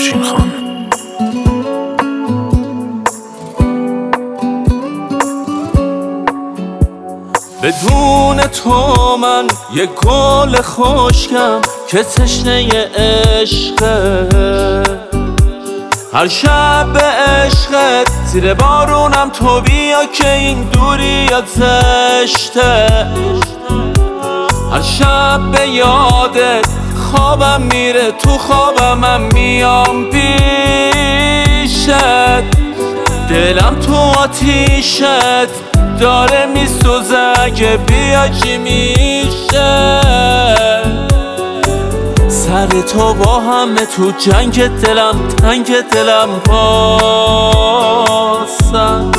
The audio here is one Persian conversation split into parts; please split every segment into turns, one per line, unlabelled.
افشین خان.
بدون تو من یه گل خشکم که تشنه عشقه، هر شب به عشقت زیر بارونم تو بیا که این دوریات زشته، هر شب به یادت خوابم میره، تو خوابم میام پیشت، دلم تو آتیشت داره میسوزه، اگه بیا چی میشه؟ سر تو با همه تو جنگ دلم، تنگ دلم باست،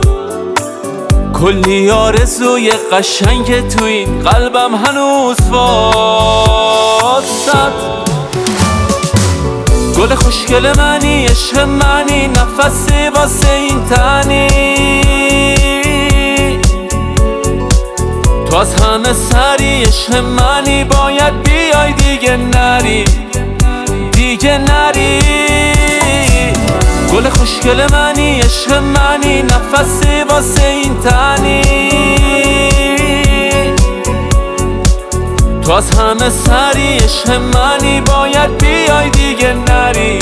کلی آرزوی قشنگ تو این قلبم هنوز واسد. گل خوشگل منی، عشق منی، نفسی واسه این تنی، تو از همه سری عشق منی، باید بیای دیگه نری، دیگه نری. گل خوشگل منی، عشق منی، نفسی واسه این تنی، تو از همه سری عشق منی، باید بیای دیگه نری.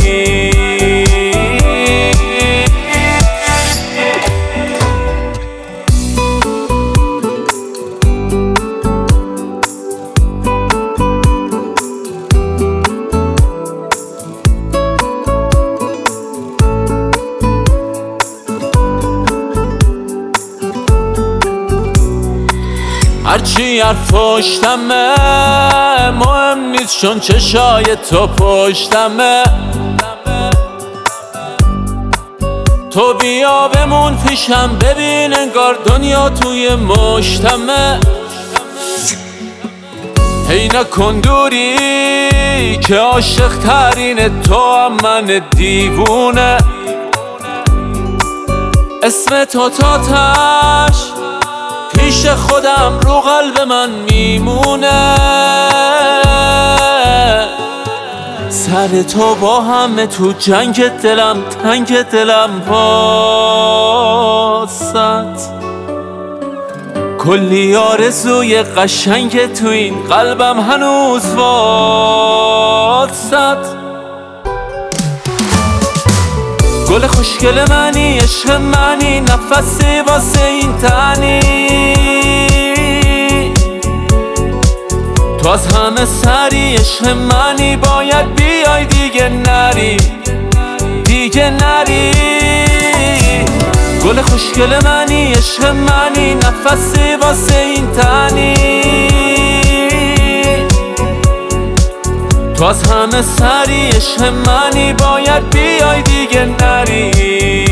هرچی حرفاشتمه مهم نیست، چون چشای تو پشتمه، تو بیا بمون پیشم، ببین انگار دنیا توی مشتمه. هی نکن دوری که عاشق ترین تو هم من دیوونه، اسم تو تاتش پیش خودم رو قلب من میمونه، سر تو با همه تو جنگ دلم، تنگ دلم واسد، کلی آرزوی قشنگ تو این قلبم هنوز واسد. گل خوشگل منی، عشق منی، نفسی واسه این تنی، تو از همه سری عشق منی، باید بیای دیگه نری، دیگه نری. گل خوشگل منی، عشق منی، نفسی واسه این تنی، تو از همه سری عشق منی، باید بیای دیگه نری.